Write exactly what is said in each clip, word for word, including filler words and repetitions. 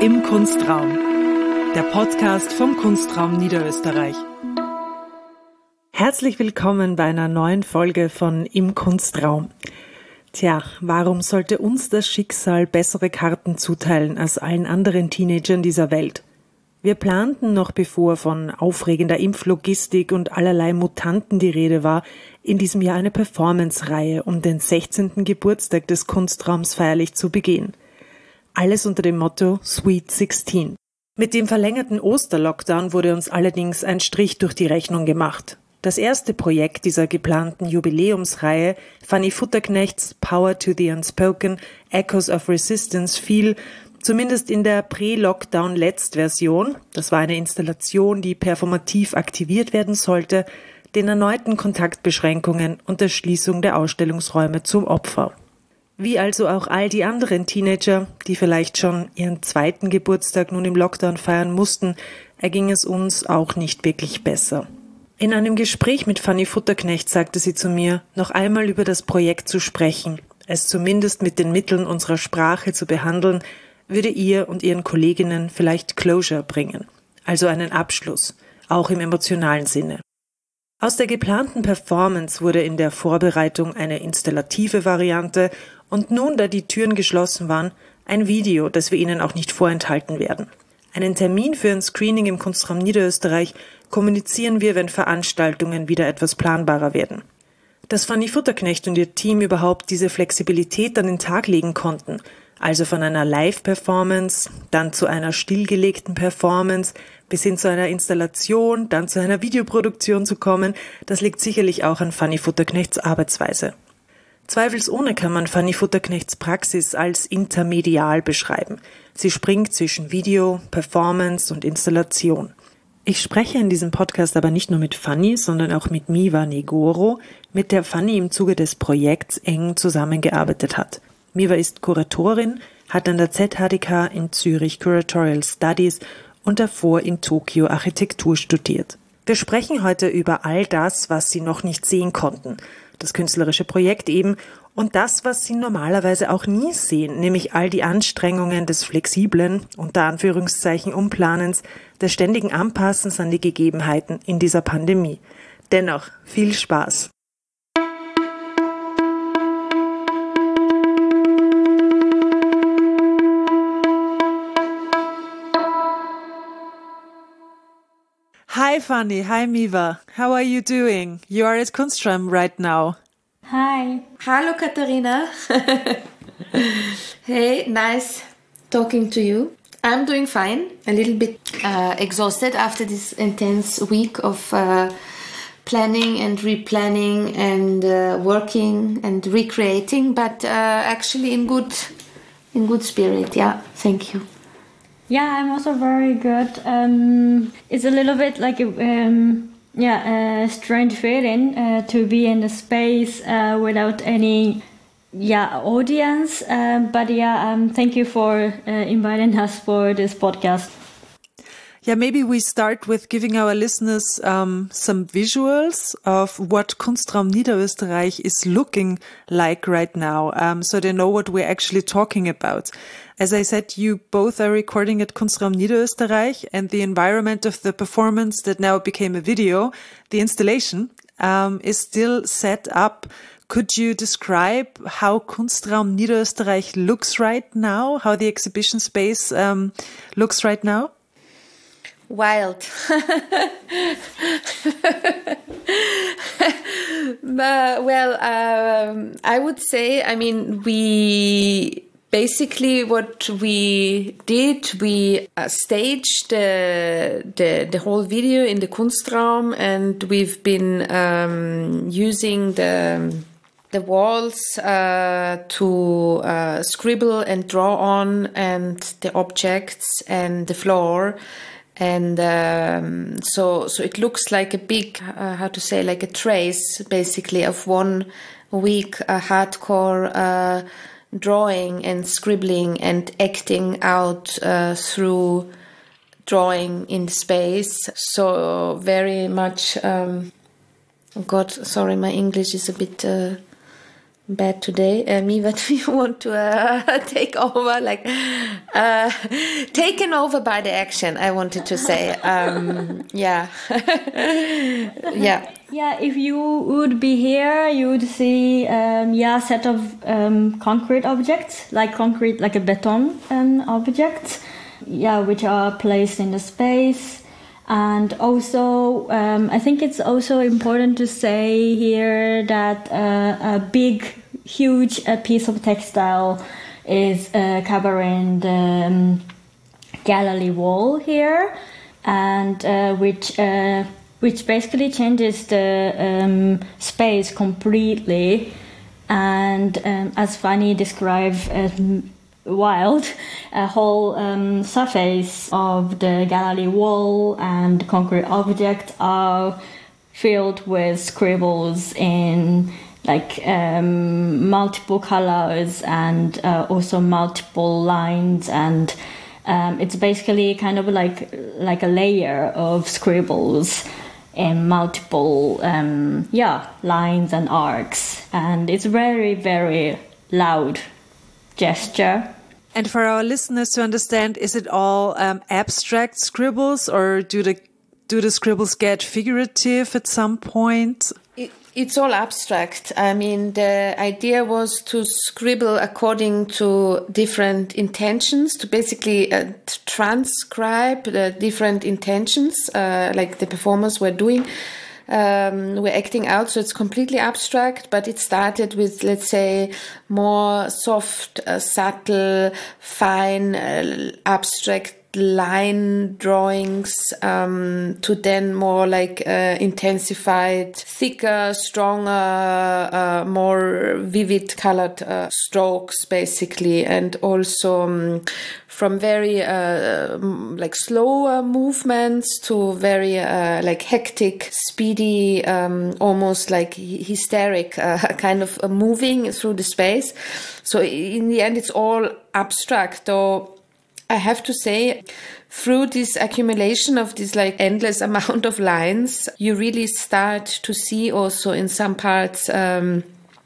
Im Kunstraum, der Podcast vom Kunstraum Niederösterreich. Herzlich willkommen bei einer neuen Folge von Im Kunstraum. Tja, warum sollte uns das Schicksal bessere Karten zuteilen als allen anderen Teenagern dieser Welt? Wir planten noch, bevor von aufregender Impflogistik und allerlei Mutanten die Rede war, in diesem Jahr eine Performance-Reihe, um den sechzehnten Geburtstag des Kunstraums feierlich zu begehen. Alles unter dem Motto Sweet sechzehn. Mit dem verlängerten Osterlockdown wurde uns allerdings ein Strich durch die Rechnung gemacht. Das erste Projekt dieser geplanten Jubiläumsreihe, Fanny Futterknechts Power to the Unspoken, Echoes of Resistance, fiel, zumindest in der Pre-Lockdown-Letzt-Version, das war eine Installation, die performativ aktiviert werden sollte, den erneuten Kontaktbeschränkungen und der Schließung der Ausstellungsräume zum Opfer. Wie also auch all die anderen Teenager, die vielleicht schon ihren zweiten Geburtstag nun im Lockdown feiern mussten, erging es uns auch nicht wirklich besser. In einem Gespräch mit Fanny Futterknecht sagte sie zu mir, noch einmal über das Projekt zu sprechen, es zumindest mit den Mitteln unserer Sprache zu behandeln, würde ihr und ihren Kolleginnen vielleicht Closure bringen, also einen Abschluss, auch im emotionalen Sinne. Aus der geplanten Performance wurde in der Vorbereitung eine installative Variante und nun, da die Türen geschlossen waren, ein Video, das wir Ihnen auch nicht vorenthalten werden. Einen Termin für ein Screening im Kunstraum Niederösterreich kommunizieren wir, wenn Veranstaltungen wieder etwas planbarer werden. Dass Fanny Futterknecht und ihr Team überhaupt diese Flexibilität an den Tag legen konnten, also von einer Live-Performance, dann zu einer stillgelegten Performance, bis hin zu einer Installation, dann zu einer Videoproduktion zu kommen, das liegt sicherlich auch an Fanny Futterknechts Arbeitsweise. Zweifelsohne kann man Fanny Futterknechts Praxis als intermedial beschreiben. Sie springt zwischen Video, Performance und Installation. Ich spreche in diesem Podcast aber nicht nur mit Fanny, sondern auch mit Miva Negoro, mit der Fanny im Zuge des Projekts eng zusammengearbeitet hat. Miva ist Kuratorin, hat an der Z H D K in Zürich Curatorial Studies und davor in Tokio Architektur studiert. Wir sprechen heute über all das, was Sie noch nicht sehen konnten, das künstlerische Projekt eben, und das, was Sie normalerweise auch nie sehen, nämlich all die Anstrengungen des flexiblen, unter Anführungszeichen Umplanens, des ständigen Anpassens an die Gegebenheiten in dieser Pandemie. Dennoch, viel Spaß! Hi Fanny, hi Miva. How are you doing? You are at Kunstraum right now. Hi. Hallo Katharina. Hey, nice talking to you. I'm doing fine. A little bit uh, exhausted after this intense week of uh, planning and replanning and uh, working and recreating, but uh, actually in good, in good spirit. Yeah, thank you. Yeah, I'm also very good. Um, it's a little bit like a um, yeah, a strange feeling uh, to be in a space uh, without any yeah audience. Uh, but yeah, um, thank you for uh, inviting us for this podcast. Yeah, maybe we start with giving our listeners um, some visuals of what Kunstraum Niederösterreich is looking like right now, um, so they know what we're actually talking about. As I said, you both are recording at Kunstraum Niederösterreich, and the environment of the performance that now became a video, the installation, um, is still set up. Could you describe how Kunstraum Niederösterreich looks right now, how the exhibition space um, looks right now? Wild. But, well, um, I would say, I mean, we basically what we did, we uh, staged the, the the whole video in the Kunstraum, and we've been um, using the the walls uh, to uh, scribble and draw on, and the objects and the floor. And um, so, so it looks like a big, uh, how to say, like a trace, basically, of one week uh, hardcore uh, drawing and scribbling and acting out uh, through drawing in space. So very much. Um, oh God, sorry, my English is a bit uh, bad today, uh, me, but we want to uh, take over, like uh, taken over by the action. I wanted to say, um, yeah, yeah, yeah. If you would be here, you would see, um, yeah, set of um, concrete objects, like concrete, like a beton um, objects, yeah, which are placed in the space. And also, um, I think it's also important to say here that uh, a big, huge uh, piece of textile is uh, covering the um, gallery wall here, and uh, which uh, which basically changes the um, space completely. And um, as Fanny described, um, wild, a whole um, surface of the gallery wall and concrete objects are filled with scribbles in like um, multiple colors and uh, also multiple lines, and um, it's basically kind of like like a layer of scribbles in multiple um, yeah lines and arcs, and it's very very loud gesture. And for our listeners to understand, is it all um, abstract scribbles, or do the do the scribbles get figurative at some point? It, it's all abstract. I mean, the idea was to scribble according to different intentions, to basically uh, transcribe the different intentions, uh, like the performers were doing. Um, we're acting out, so it's completely abstract, but it started with, let's say, more soft, uh, subtle, fine, uh, abstract line drawings, um, to then more like uh, intensified, thicker, stronger, uh, more vivid colored uh, strokes, basically, and also um, from very uh, like slower movements to very uh, like hectic, speedy, um, almost like hysteric uh, kind of uh, moving through the space. So in the end, it's all abstract, though I have to say, through this accumulation of this like endless amount of lines, you really start to see also in some parts um,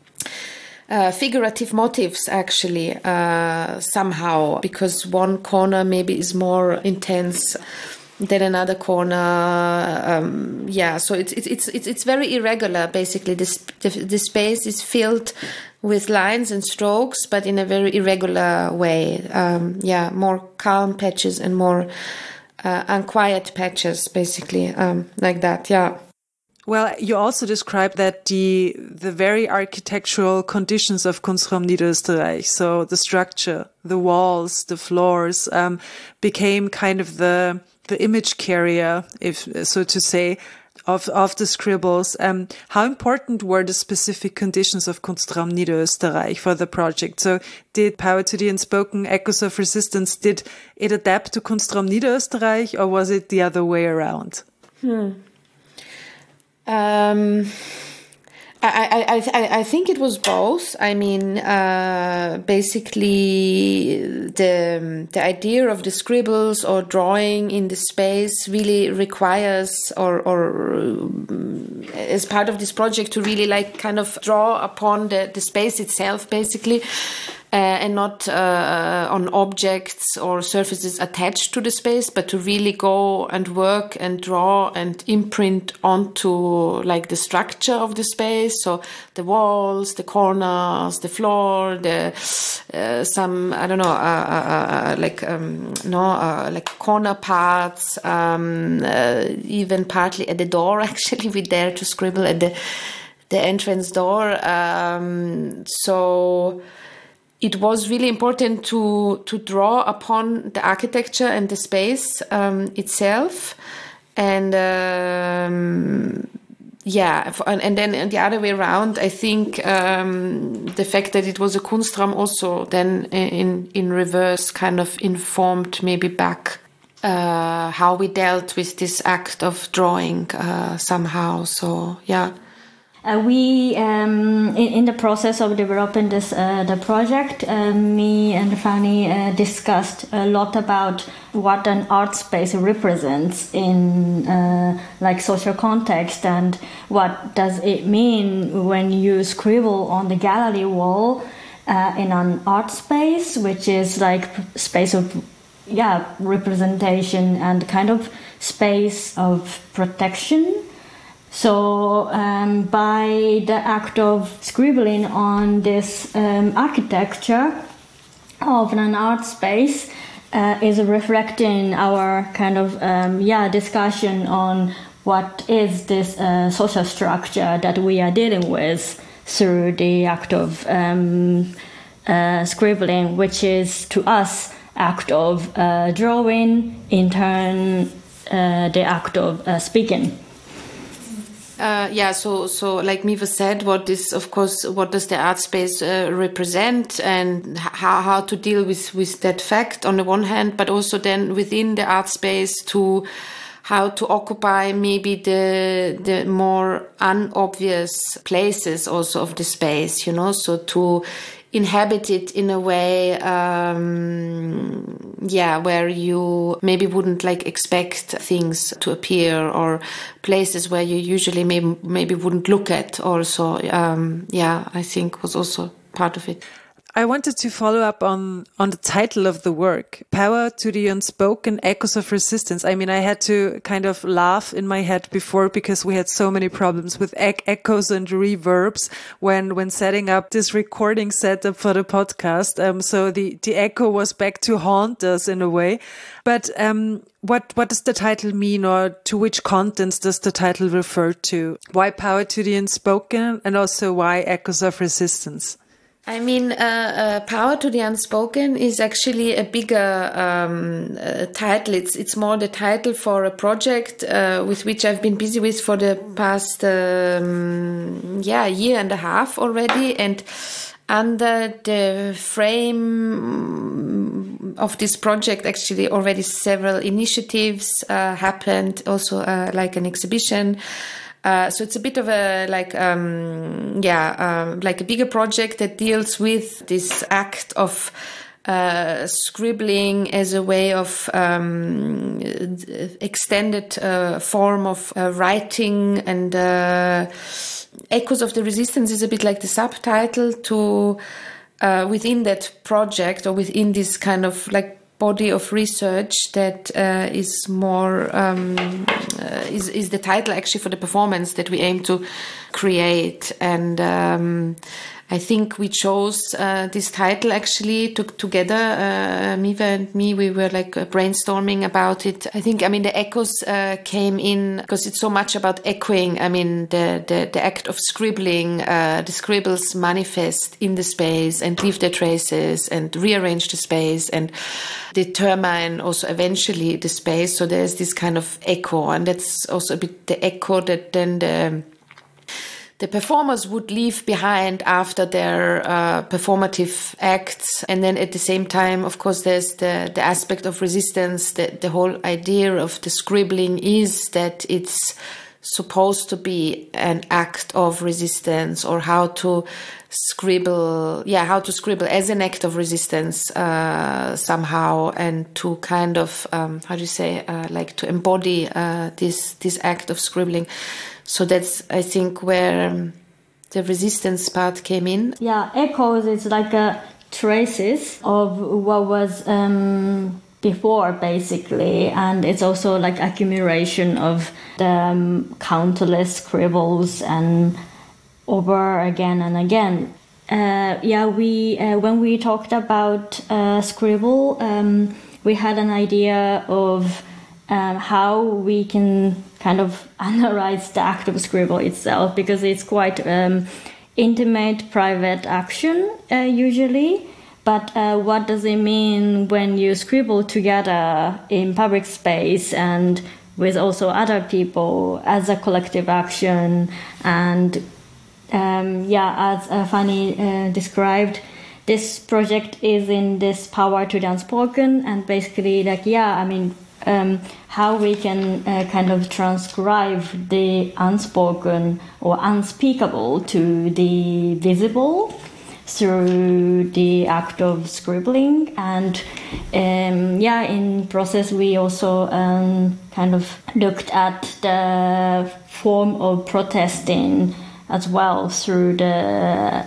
uh, figurative motifs actually uh, somehow, because one corner maybe is more intense than another corner. Um, yeah, so it's it's it's it's very irregular. Basically, this the, the space is filled with lines and strokes, but in a very irregular way. Um, yeah, more calm patches and more uh, unquiet patches, basically, um, like that. Yeah. Well, you also described that the the very architectural conditions of Kunstraum Niederösterreich, so the structure, the walls, the floors, um, became kind of the the image carrier, if so to say, of of the scribbles. Um, how important were the specific conditions of Kunstraum Niederösterreich for the project? So, did Power to the Unspoken, Echoes of Resistance, did it adapt to Kunstraum Niederösterreich, or was it the other way around? Hmm. Um, I, I, I, I think it was both. I mean, uh, basically, the the idea of the scribbles or drawing in the space really requires, or, or um, as part of this project, to really like kind of draw upon the, the space itself, basically. Uh, and not uh, on objects or surfaces attached to the space, but to really go and work and draw and imprint onto like the structure of the space. So the walls, the corners, the floor, the uh, some I don't know, uh, uh, uh, like um, no, uh, like corner parts, um, uh, even partly at the door. Actually, we dare to scribble at the the entrance door. Um, so. It was really important to to draw upon the architecture and the space um, itself, and um, yeah, and, and then the other way around. I think um, the fact that it was a Kunstraum also then in in reverse kind of informed maybe back uh, how we dealt with this act of drawing uh, somehow. So yeah. Uh, we, um, in, in the process of developing this uh, the project, uh, me and Fanny uh, discussed a lot about what an art space represents in uh, like social context, and what does it mean when you scribble on the gallery wall uh, in an art space, which is like space of yeah representation and kind of space of protection. So um, by the act of scribbling on this um, architecture of an art space uh, is reflecting our kind of um, yeah discussion on what is this uh, social structure that we are dealing with through the act of um, uh, scribbling, which is to us act of uh, drawing, in turn uh, the act of uh, speaking. Uh, yeah, so so like Miva said, what is of course what does the art space uh, represent, and how how to deal with with that fact on the one hand, but also then within the art space to how to occupy maybe the the more unobvious places also of the space, you know, so to inhabit it in a way, um, yeah, where you maybe wouldn't like expect things to appear, or places where you usually maybe maybe wouldn't look at. Also, um, yeah, I think was also part of it. I wanted to follow up on, on the title of the work, Power to the Unspoken, Echoes of Resistance. I mean, I had to kind of laugh in my head before because we had so many problems with e- echoes and reverbs when, when setting up this recording setup for the podcast. Um, so the, the echo was back to haunt us in a way. But um, what, what does the title mean, or to which contents does the title refer to? Why Power to the Unspoken, and also why Echoes of Resistance? I mean, uh, uh, Power to the Unspoken is actually a bigger um, uh, title. It's it's more the title for a project uh, with which I've been busy with for the past um, yeah year and a half already, and under the frame of this project, actually already several initiatives uh, happened. Also, uh, like an exhibition. Uh, so it's a bit of a like um, yeah um, like a bigger project that deals with this act of uh, scribbling as a way of um, extended uh, form of uh, writing, and uh, Echoes of the Resistance is a bit like the subtitle to uh, within that project, or within this kind of like body of research that uh, is more um, uh, is is the title actually for the performance that we aim to create. And um, I think we chose uh, this title actually to, together, uh, Miva and me. We were like uh, brainstorming about it. I think, I mean, the echoes uh, came in because it's so much about echoing. I mean, the the, the act of scribbling, uh, the scribbles manifest in the space and leave their traces and rearrange the space and determine also eventually the space. So there's this kind of echo, and that's also a bit the echo that then the the performers would leave behind after their uh, performative acts. And then at the same time, of course, there's the, the aspect of resistance. The, the whole idea of the scribbling is that it's supposed to be an act of resistance, or how to scribble, yeah, how to scribble as an act of resistance uh, somehow, and to kind of, um, how do you say, uh, like to embody uh, this this act of scribbling. So that's, I think, where um, the resistance part came in. Yeah, echoes is like a traces of what was um, before, basically, and it's also like accumulation of the um, countless scribbles and over again and again. Uh, yeah, we uh, when we talked about uh, scribble, um, we had an idea of um, how we can kind of analyze the act of scribble itself, because it's quite um, intimate, private action uh, usually. But uh, what does it mean when you scribble together in public space and with also other people as a collective action? And um, yeah, as uh, Fanny uh, described, this project is in this Power to the Unspoken, and basically, like, yeah, I mean, um, how we can uh, kind of transcribe the unspoken or unspeakable to the visible through the act of scribbling. And um, yeah, in process we also um, kind of looked at the form of protesting as well through the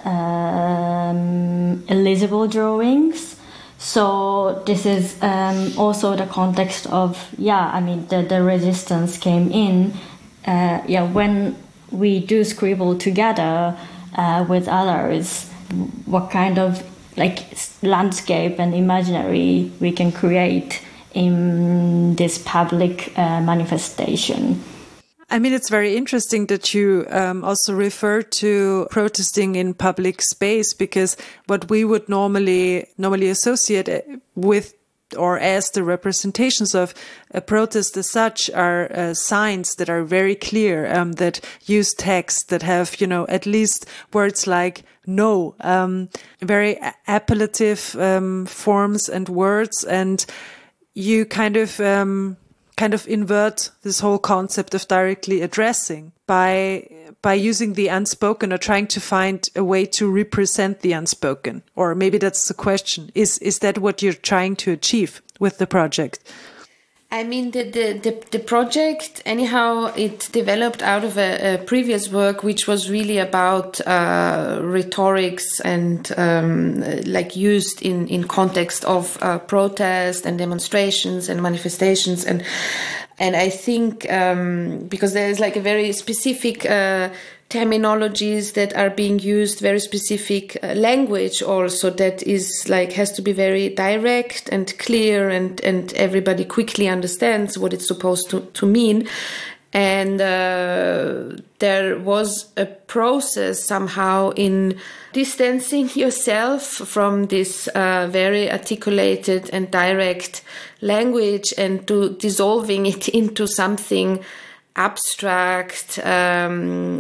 um, illegible drawings. So this is um, also the context of, yeah, I mean, the, the resistance came in, uh, yeah, when we do scribble together uh, with others, what kind of like landscape and imaginary we can create in this public uh, manifestation. I mean, it's very interesting that you um, also refer to protesting in public space, because what we would normally normally associate with or as the representations of a protest as such are uh, signs that are very clear, um, that use text, that have, you know, at least words like no, um, very appellative um, forms and words, and you kind of um, kind of invert this whole concept of directly addressing by by using the unspoken, or trying to find a way to represent the unspoken. Or maybe that's the question. Is is that what you're trying to achieve with the project? I mean, the, the, the, the project, anyhow, it developed out of a, a previous work, which was really about uh, rhetorics and um, like used in, in context of uh, protest and demonstrations and manifestations. And and I think um, because there is like a very specific uh, terminologies that are being used, very specific uh, language also that is like has to be very direct and clear, and, and everybody quickly understands what it's supposed to, to mean. And uh, there was a process somehow in distancing yourself from this uh, very articulated and direct language and to dissolving it into something abstract, um,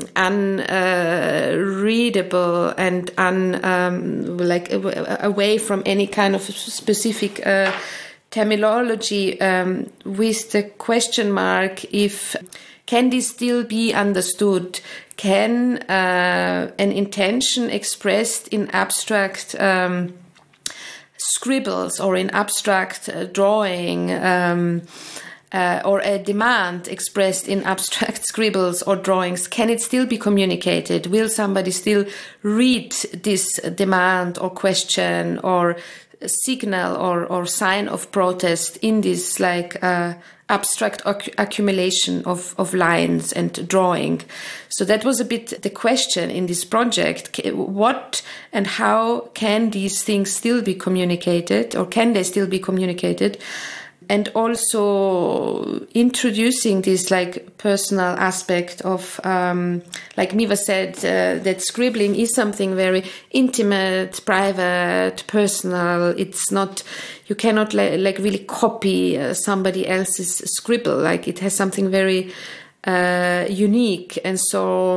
unreadable, uh, and un um, like away from any kind of specific uh, terminology, um, with the question mark if can this still be understood? Can uh, an intention expressed in abstract um, scribbles or in abstract uh, drawing um, Uh, or a demand expressed in abstract scribbles or drawings, can it still be communicated? Will somebody still read this demand or question or signal or, or sign of protest in this like uh, abstract acc- accumulation of, of lines and drawing? So that was a bit the question in this project. What and how can these things still be communicated, or can they still be communicated? And also introducing this like personal aspect of, um, like Miva said, uh, that scribbling is something very intimate, private, personal. It's not, you cannot li- like really copy uh, somebody else's scribble. Like it has something very uh, unique. And so,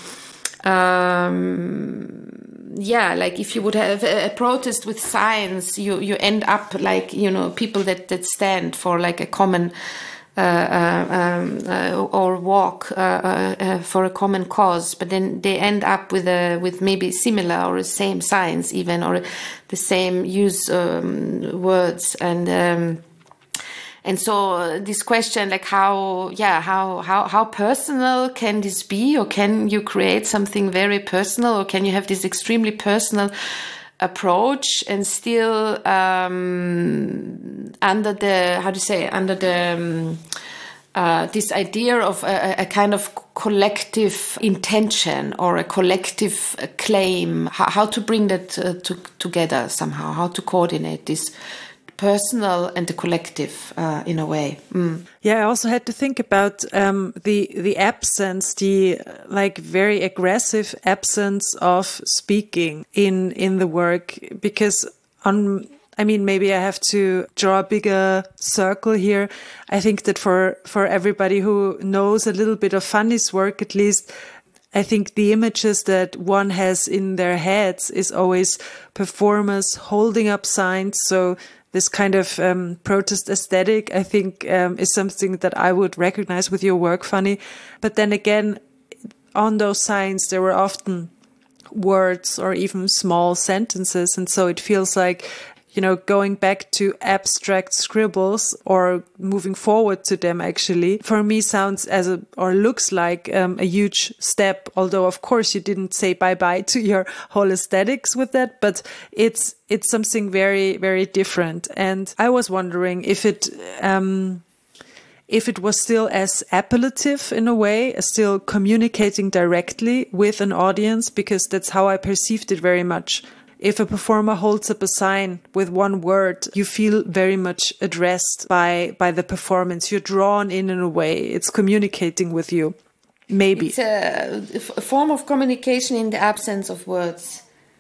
um, yeah, like if you would have a, a protest with signs, you, you end up like, you know, people that, that stand for like a common uh, uh, um, uh, or walk uh, uh, uh, for a common cause, but then they end up with a with maybe similar or the same signs even, or the same use um, words. And um, And so this question, like how, yeah, how, how, how personal can this be? Or can you create something very personal? Or can you have this extremely personal approach and still um, under the, how do you say, under the, um, uh, this idea of a, a kind of collective intention or a collective claim, how, how to bring that uh, to, together somehow, how to coordinate this personal and the collective uh, in a way. Mm. Yeah, I also had to think about um, the the absence, the like very aggressive absence of speaking in in the work, because on I mean, maybe I have to draw a bigger circle here. I think that for for everybody who knows a little bit of Fanny's work, at least, I think the images that one has in their heads is always performers holding up signs. So this kind of um, protest aesthetic, I think, um, is something that I would recognize with your work, Fanny. But then again, on those signs, there were often words or even small sentences. And so it feels like, you know, going back to abstract scribbles or moving forward to them actually, for me sounds as a, or looks like um, a huge step. Although, of course, you didn't say bye-bye to your whole aesthetics with that, but it's, it's something very, very different. And I was wondering if it, um, if it was still as appellative in a way, as still communicating directly with an audience, because that's how I perceived it very much. If a performer holds up a sign with one word, you feel very much addressed by, by the performance. You're drawn in in a way. It's communicating with you. Maybe. It's a, a form of communication in the absence of words,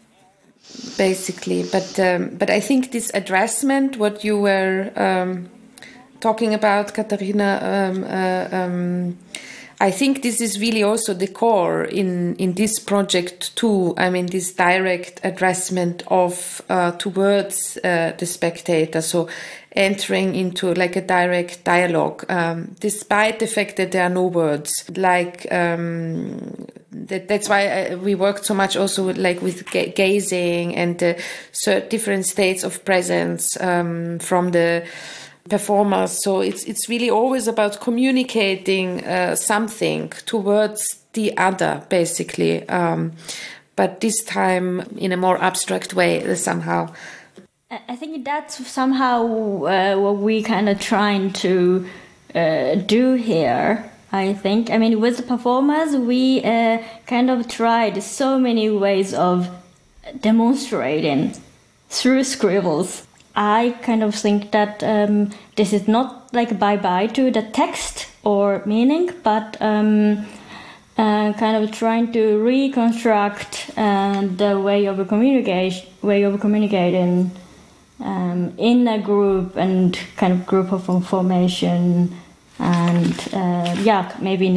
basically. But um, but I think this addressment, what you were um, talking about, Katharina, um, uh, um, I think this is really also the core in, in this project too. I mean, this direct addressment of uh, towards uh, the spectator. So entering into like a direct dialogue, um, despite the fact that there are no words. Like um, that, that's why I, we worked so much also with, like with ga- gazing and uh, so different states of presence um, from the performers. So it's it's really always about communicating uh, something towards the other, basically, um, but this time in a more abstract way somehow. I think that's somehow uh, what we kind of trying to uh, do here. I think. I mean, with the performers, we uh, kind of tried so many ways of demonstrating through scribbles. I kind of think that um, this is not like bye-bye to the text or meaning, but um, uh, kind of trying to reconstruct uh, the way of communication, way of communicating um, in a group and kind of group of formation, and uh, yeah, maybe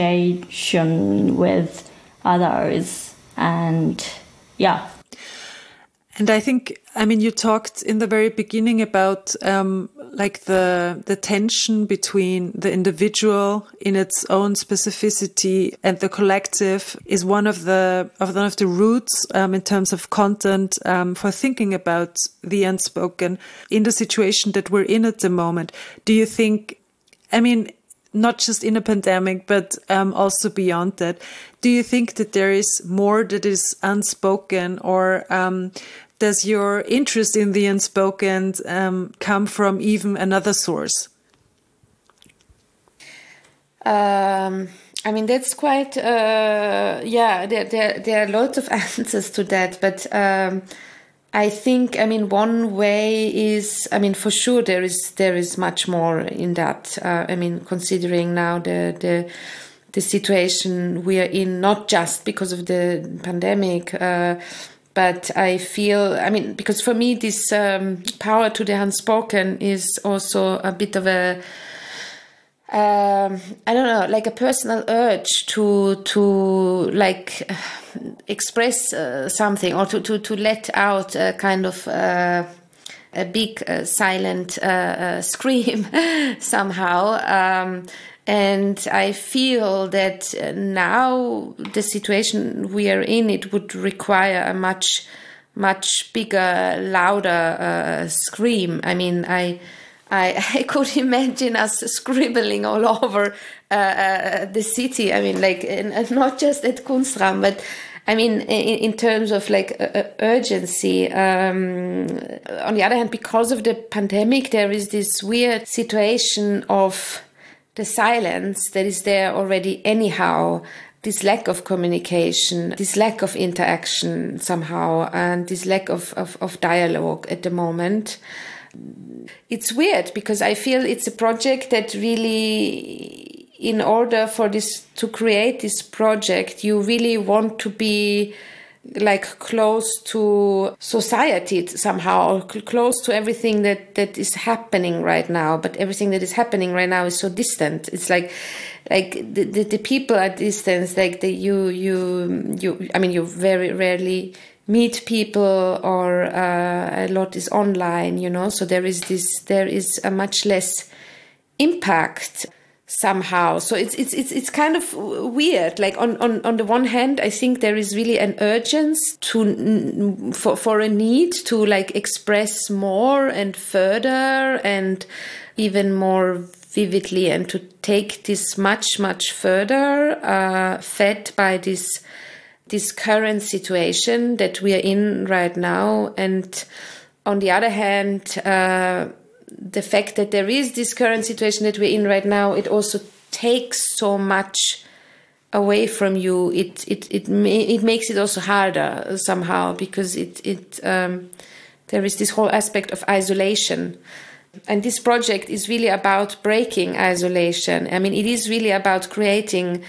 negotiation with others, and yeah. And I think, I mean, you talked in the very beginning about um, like the the tension between the individual in its own specificity and the collective is one of the of one of the roots um, in terms of content um, for thinking about the unspoken in the situation that we're in at the moment. Do you think, I mean, not just in a pandemic, but um, also beyond that, do you think that there is more that is unspoken, or um, does your interest in the unspoken um, come from even another source? Um, I mean, that's quite, uh, yeah, there, there, there are lots of answers to that, but um, I think, I mean, one way is, I mean, for sure there is there is much more in that. Uh, I mean, considering now the the the situation we are in, not just because of the pandemic, uh, but I feel, I mean, because for me this um, power to the unspoken is also a bit of a, um, I don't know, like a personal urge to to like express uh, something, or to, to, to let out a kind of uh, a big uh, silent uh, uh, scream somehow. Um, and I feel that now the situation we are in, it would require a much, much bigger, louder uh, scream. I mean, I... I, I could imagine us scribbling all over uh, uh, the city. I mean, like, and not just at Kunstraum, but I mean, in, in terms of like uh, urgency. Um, on the other hand, because of the pandemic, there is this weird situation of the silence that is there already anyhow. This lack of communication, this lack of interaction somehow, and this lack of, of, of dialogue at the moment. It's weird because I feel it's a project that really, in order for this to create this project, you really want to be like close to society somehow, or close to everything that, that is happening right now. But everything that is happening right now is so distant. It's like, like the, the, the people are distant. Like the, you, you, you. I mean, you very rarely meet people, or uh, a lot is online, you know, so there is this, there is a much less impact somehow. So it's it's it's it's kind of weird. Like on, on, on the one hand, I think there is really an urgency to for for a need to like express more and further and even more vividly, and to take this much much further, uh, fed by this this current situation that we are in right now. And on the other hand, uh, the fact that there is this current situation that we're in right now, it also takes so much away from you. It it it it makes it also harder somehow, because it it um, there is this whole aspect of isolation, and this project is really about breaking isolation. I mean, it is really about creating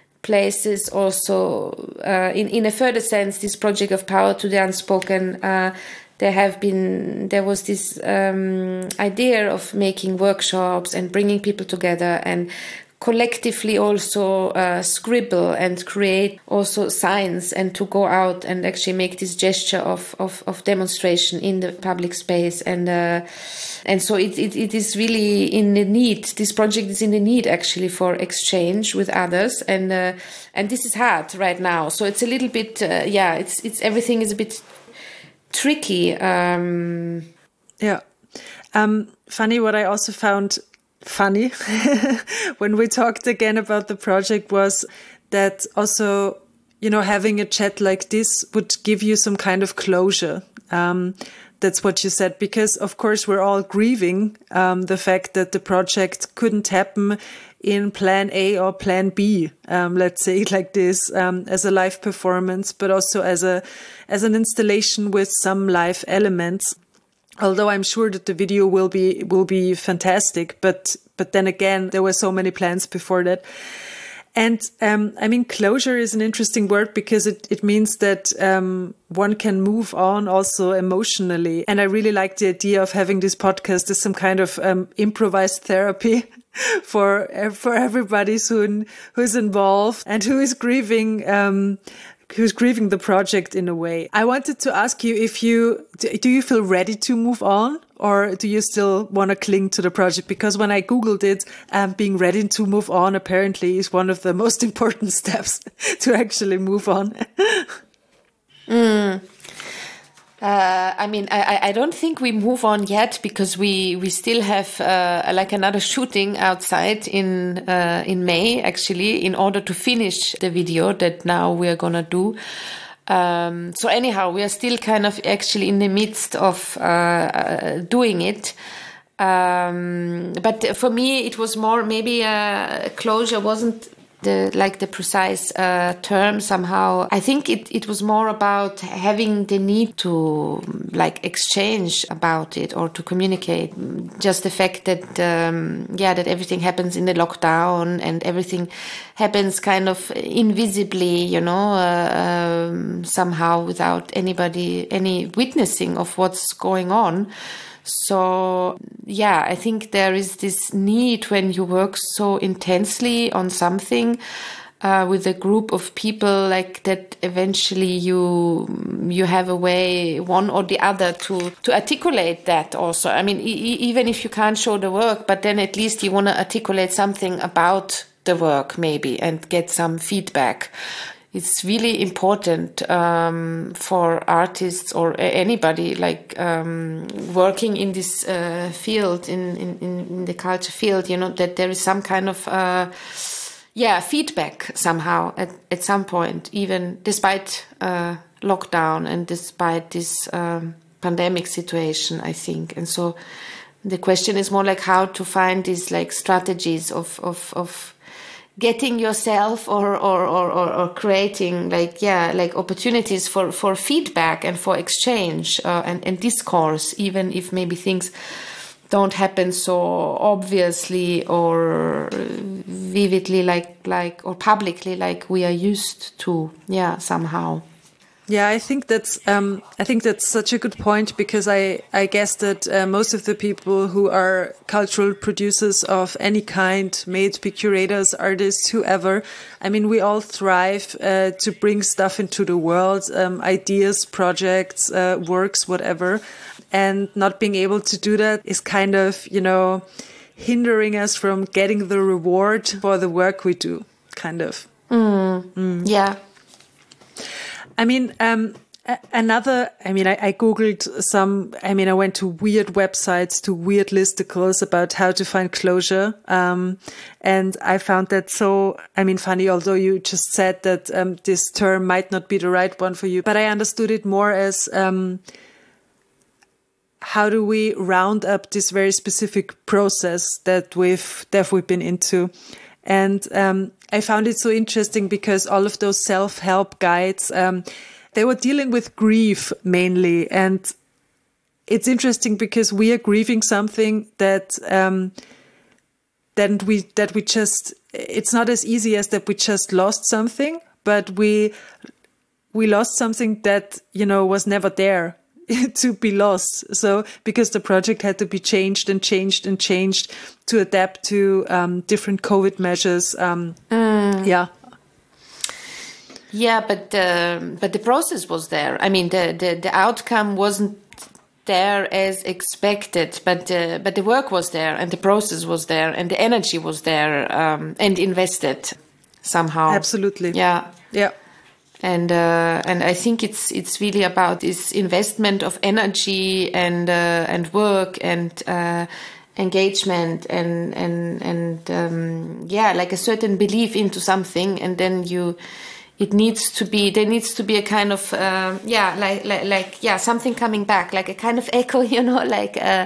places also uh, in in a further sense. This project of Power to the Unspoken. Uh, There have been, there was this um, idea of making workshops and bringing people together and collectively also uh, scribble and create also signs, and to go out and actually make this gesture of of, of demonstration in the public space. And uh, and so it, it it is really in the need. This project is in the need actually for exchange with others, and uh, and this is hard right now. So it's a little bit uh, yeah. It's it's everything is a bit tricky. Um, yeah. Um, funny, what I also found funny when we talked again about the project was that also, you know, having a chat like this would give you some kind of closure. Um, that's what you said, because of course we're all grieving um, the fact that the project couldn't happen in plan A or plan B, um, let's say it like this, um, as a live performance, but also as a as an installation with some live elements. Although I'm sure that the video will be will be fantastic, but but then again, there were so many plans before that. And um, I mean, closure is an interesting word, because it, it means that um, one can move on also emotionally. And I really like the idea of having this podcast as some kind of um, improvised therapy for for everybody soon who's involved and who is grieving. Um, who's grieving the project in a way. I wanted to ask you if you, do you feel ready to move on, or do you still want to cling to the project? Because when I Googled it, um, being ready to move on apparently is one of the most important steps to actually move on. mm. Uh, I mean, I, I don't think we move on yet, because we, we still have uh, like another shooting outside in uh, in May, actually, in order to finish the video that now we are gonna do. Um, so anyhow, we are still kind of actually in the midst of uh, doing it. Um, but for me, it was more maybe a closure wasn't the like the precise uh, term somehow. I think it, it was more about having the need to like exchange about it or to communicate. Just the fact that um, yeah that everything happens in the lockdown and everything happens kind of invisibly, you know, uh, um, somehow without anybody any witnessing of what's going on. So, yeah, I think there is this need when you work so intensely on something uh, with a group of people, like that eventually you you have a way, one or the other, to, to articulate that also. I mean, e- even if you can't show the work, but then at least you want to articulate something about the work maybe and get some feedback. It's really important um, for artists or anybody like um, working in this uh, field, in, in, in the culture field, you know, that there is some kind of, uh, yeah, feedback somehow at, at some point, even despite uh, lockdown and despite this um, pandemic situation, I think. And so the question is more like how to find these like strategies of, of, of getting yourself or, or, or, or, or creating like, yeah, like opportunities for, for feedback and for exchange uh, and, and discourse, even if maybe things don't happen so obviously or vividly like, like, or publicly like we are used to, yeah, somehow. Yeah, I think that's um, I think that's such a good point, because I, I guess that uh, most of the people who are cultural producers of any kind, may it be curators, artists, whoever, I mean, we all thrive uh, to bring stuff into the world, um, ideas, projects, uh, works, whatever. And not being able to do that is kind of, you know, hindering us from getting the reward for the work we do, kind of. Mm. Mm. Yeah. I mean, um, another, I mean, I, I Googled some, I mean, I went to weird websites, to weird listicles about how to find closure. Um, and I found that so, I mean, funny, although you just said that um, this term might not be the right one for you, but I understood it more as um, how do we round up this very specific process that we've, that we've been into. And um, I found it so interesting because all of those self-help guides, um, they were dealing with grief mainly. And it's interesting because we are grieving something that um, that we that we just, it's not as easy as that we just lost something, but we we lost something that, you know, was never there to be lost. So because the project had to be changed and changed and changed to adapt to um, different COVID measures. Um, mm. Yeah. Yeah, but uh, but the process was there. I mean, the, the, the outcome wasn't there as expected, but uh, but the work was there, and the process was there, and the energy was there, um, and invested somehow. Absolutely. Yeah. Yeah. And uh, and I think it's it's really about this investment of energy and uh, and work and uh, engagement and and and um, yeah, like a certain belief into something, and then you, it needs to be there needs to be a kind of uh, yeah like, like like yeah something coming back, like a kind of echo, you know, like uh,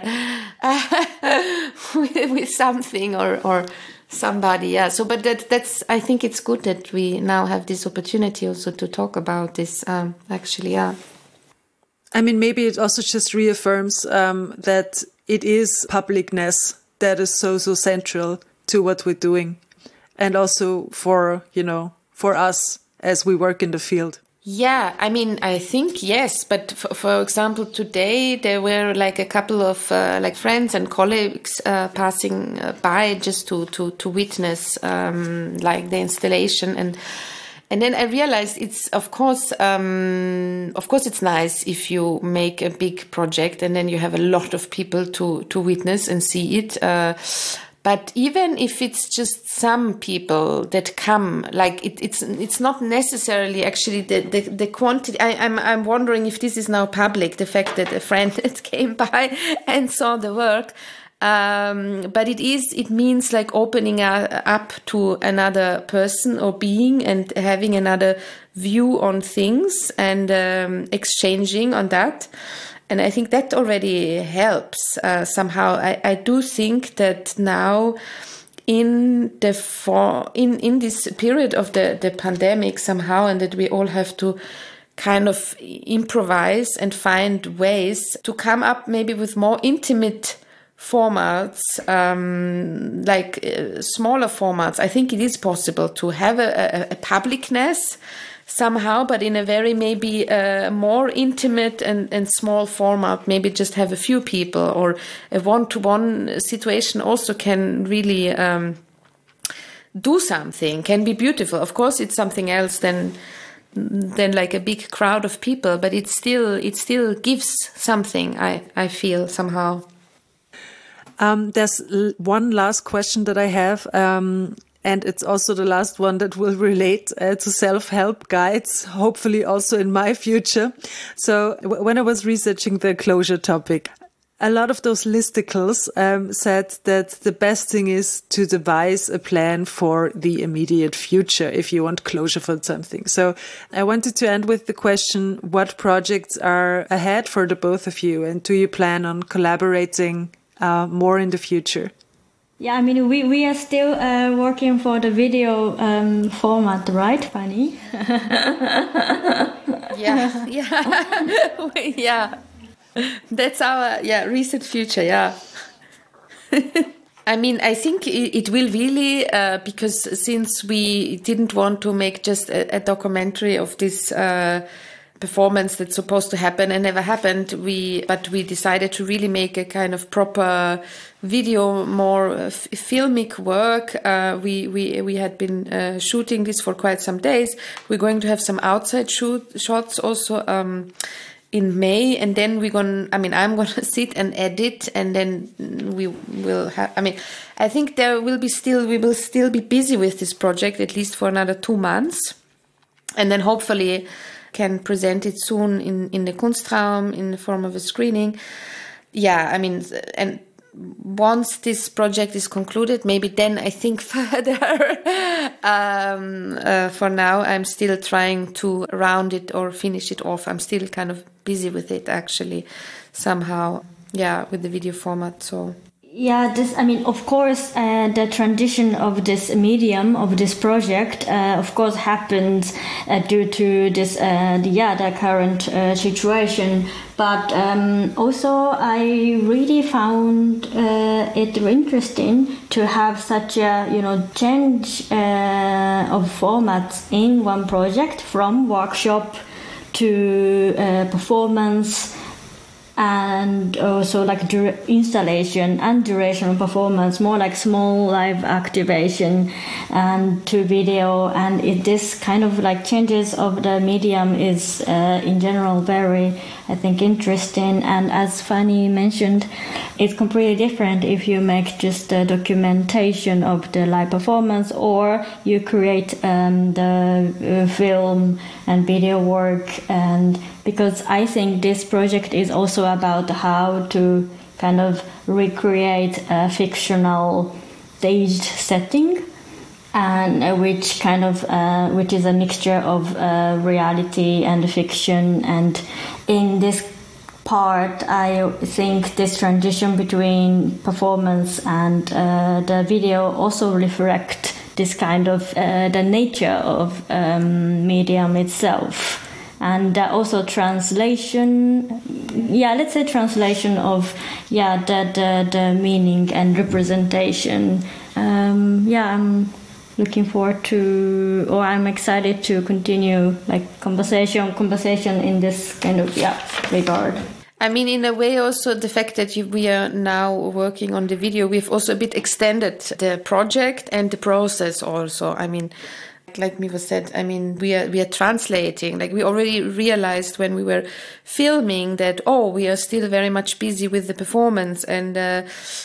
with, with something or or. Somebody, yeah. So, but that, that's, I think it's good that we now have this opportunity also to talk about this, um, actually, yeah. I mean, maybe it also just reaffirms um, that it is publicness that is so, so central to what we're doing. And also for, you know, for us as we work in the field. Yeah, I mean, I think yes, but for, for example, today there were like a couple of uh, like friends and colleagues uh, passing uh, by just to to to witness um, like the installation, and and then I realized it's of course um, of course it's nice if you make a big project and then you have a lot of people to to witness and see it. Uh, But even if it's just some people that come, like it, it's it's not necessarily actually the the, the quantity. I, I'm I'm wondering if this is now public. The fact that a friend that came by and saw the work, um, but it is it means like opening up to another person or being and having another view on things and um, exchanging on that. And I think that already helps uh, somehow. I, I do think that now in the for, in, in this period of the, the pandemic somehow, and that we all have to kind of improvise and find ways to come up maybe with more intimate formats, um, like uh, smaller formats. I think it is possible to have a, a, a publicness somehow, but in a very maybe uh, more intimate and, and small format, maybe just have a few people, or a one-to-one situation also can really um, do something, can be beautiful. Of course, it's something else than than like a big crowd of people, but it still it still gives something, I, I feel somehow. Um, there's one last question that I have. Um, And it's also the last one that will relate uh, to self-help guides, hopefully also in my future. So w- when I was researching the closure topic, a lot of those listicles um, said that the best thing is to devise a plan for the immediate future if you want closure for something. So I wanted to end with the question, what projects are ahead for the both of you? And do you plan on collaborating uh, more in the future? Yeah, I mean, we, we are still uh, working for the video um, format, right, Fanny? yeah, yeah, yeah. That's our yeah recent future, yeah. I mean, I think it, it will really, uh, because since we didn't want to make just a, a documentary of this uh, performance that's supposed to happen and never happened. We but we decided to really make a kind of proper video, more uh, f- filmic work. Uh, we we we had been uh, shooting this for quite some days. We're going to have some outside shoot shots also um, in May, and then we're going. I mean, I'm going to sit and edit, and then we will have. I mean, I think there will be still we will still be busy with this project at least for another two months, and then hopefully can present it soon in, in the Kunstraum in the form of a screening. Yeah, I mean, and once this project is concluded, maybe then I think further. um, uh, for now, I'm still trying to round it or finish it off. I'm still kind of busy with it, actually, somehow. Yeah, with the video format, so... Yeah, this, I mean, of course, uh, the transition of this medium, of this project, uh, of course, happened uh, due to this, uh, the, yeah, the current uh, situation. But um, also, I really found uh, it interesting to have such a, you know, change uh, of formats in one project, from workshop to uh, performance, and also like dur- installation and duration performance, more like small live activation, and to video. And it, this kind of like changes of the medium is uh, in general very, I think, interesting. And as Fanny mentioned, it's completely different if you make just the documentation of the live performance, or you create um, the uh, film and video work. And because I think this project is also about how to kind of recreate a fictional staged setting, and uh, which kind of uh, which is a mixture of uh, reality and fiction. And in this part, I think this transition between performance and uh, the video also reflect this kind of uh, the nature of um, medium itself. And uh, also translation, yeah, let's say translation of, yeah, the the, the meaning and representation. Um, yeah, I'm looking forward to, or I'm excited to continue like conversation, conversation in this kind of, yeah, regard. I mean, in a way, also the fact that you, we are now working on the video, we've also a bit extended the project and the process also. I mean, like Miva said, I mean, we are we are translating. Like we already realized when we were filming that, oh, we are still very much busy with the performance, and uh,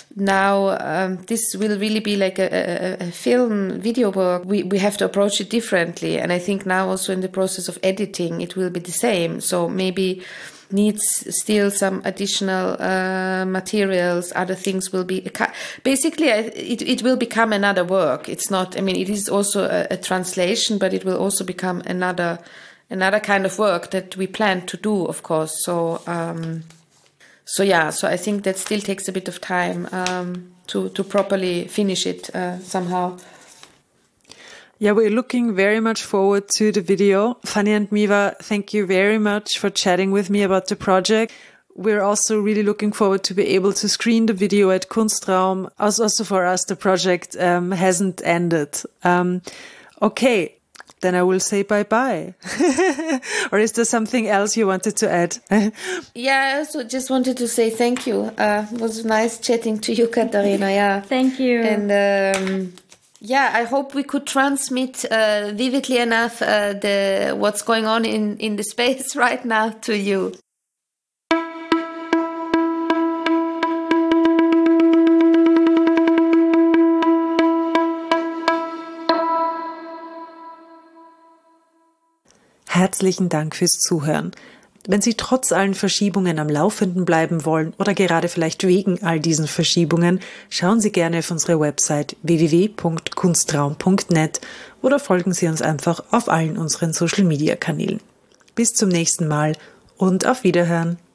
now um, this will really be like a, a, a film video work. We we have to approach it differently, and I think now also in the process of editing, it will be the same. So maybe needs still some additional uh, materials, other things will be... Basically, it, it will become another work. It's not... I mean, it is also a, a translation, but it will also become another another kind of work that we plan to do, of course. So, um, so yeah, so I think that still takes a bit of time um, to, to properly finish it uh, somehow. Yeah, we're looking very much forward to the video. Fanny and Miva, thank you very much for chatting with me about the project. We're also really looking forward to be able to screen the video at Kunstraum. Also, also for us, the project um, hasn't ended. Um, okay, then I will say bye-bye. Or is there something else you wanted to add? Yeah, I also just wanted to say thank you. Uh, it was nice chatting to you, Katharina. Yeah, thank you. And... Um, Yeah, I hope we could transmit uh, vividly enough uh, the what's going on in, in the space right now to you. Herzlichen Dank fürs Zuhören. Wenn Sie trotz allen Verschiebungen am Laufenden bleiben wollen oder gerade vielleicht wegen all diesen Verschiebungen, schauen Sie gerne auf unsere Website w w w punkt kunstraum punkt net oder folgen Sie uns einfach auf allen unseren Social-Media-Kanälen. Bis zum nächsten Mal und auf Wiederhören!